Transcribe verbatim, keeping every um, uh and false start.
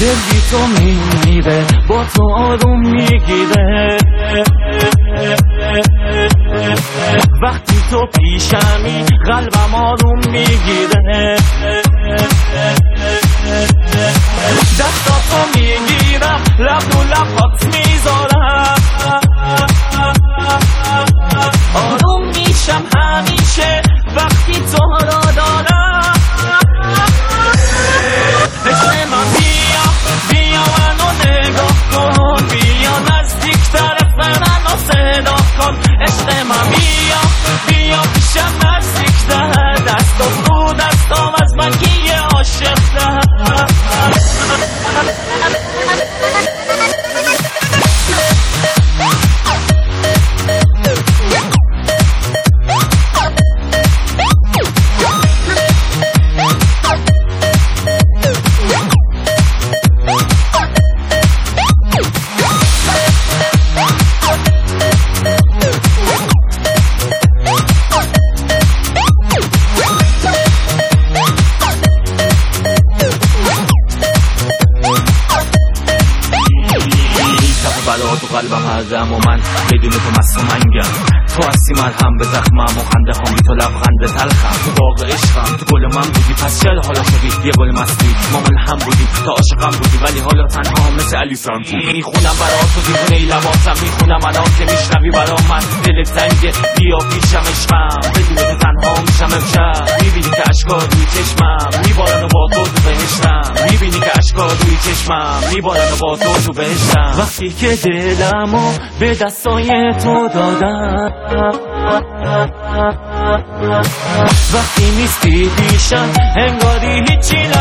دل بی تو میمیره، با تو آروم میگیره. وقتی تو پیشمی قلبم آروم میگیره. دستاتو میگیرم، لب رو لبات میذارم. آروم میشم همیشه وقتی تو را دارم. عشق من بیا بیا منو نگاه کن، بیا نزدیک طرف منو صدا کن. عشق من بیا بیا پیشم نزدیک تر، دست رو دستام از من گیه عاشق تر. بلا تو قلبم هردم و من بدون تو مست و منگم. تو هستی مرهم به زخمم و خنده هم بی تو لبخنده تلخم. تو باغ عشقم، تو گل من بودی، پس چرا حالا شدی یه گل مستی؟ ما ملهم بودی، تا عاشقم بودی، ولی حالا تنها مثل علی فرانکی. میخونم برات تو دیوونه ای لباسم، میخونم الان که میشنوی برا من. دل تنگه بیا پیشم عشقم، بدون تو تنها میشم امشب. میبینی که اشکا روی چشمم میبارن و با تو تو بهشتم. میبینی که اشکا روی چشمم میبارن و با تو تو بهشتم. وقتی که دلمو به دستای تو دادم، وقتی نیستی پیشم انگاری هیچی